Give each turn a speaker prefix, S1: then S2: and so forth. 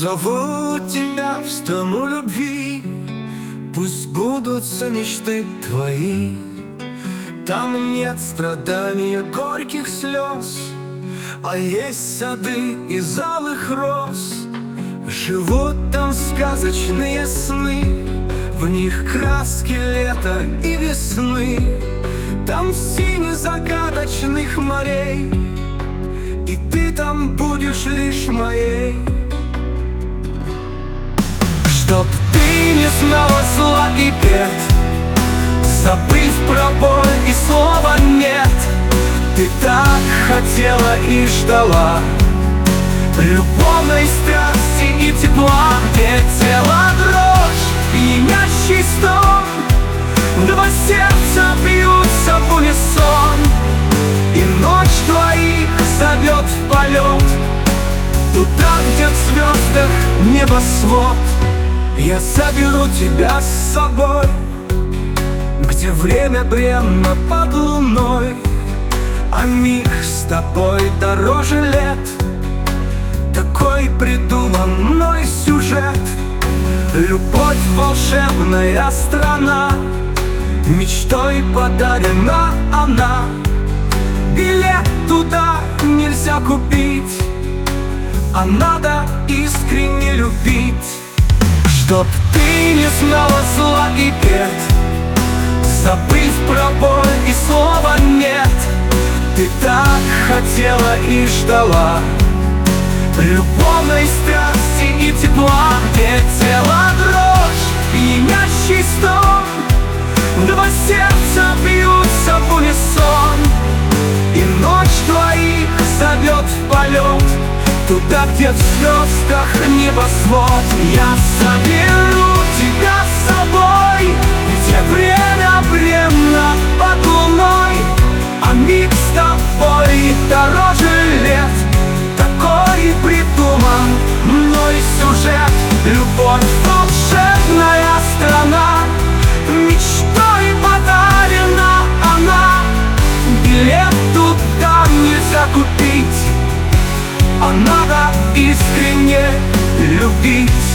S1: Зову тебя в страну любви, пусть сбудутся мечты твои. Там нет страдания, горьких слез, а есть сады из алых роз. Живут там сказочные сны, в них краски лета и весны. Там синь загадочных морей, и ты там будешь лишь моей. Чтоб ты не знала зла и бед, забыв про боль и слова нет. Ты так хотела и ждала любовной страсти и тепла, где тело дрожь, пьянящий стон, два сердца бьются в унисон, и ночь твоих зовет в полет туда, где в звездах небосвод. Я заберу тебя с собой, где время бренно под луной, а миг с тобой дороже лет. Такой придуман мной сюжет. Любовь — волшебная страна, мечтой подарена она. Билет туда нельзя купить, а надо искренне любить. Чтоб ты не знала зла и бед, забыв про боль и слова нет. Ты так хотела и ждала любовной страсти и тепла, где тело дрожь, пьянящий стон, два сердца бьются в унисон, и ночь твоих зовет в полет туда, где в звездах небосвод. Я заберу тебя с собой, где время бренно под луной, а миг с тобой дороже лет. Такой придуман мной сюжет. Любовь — волшебная страна, мечтой подарена она. Билет туда нельзя купить, а надо искренне любить.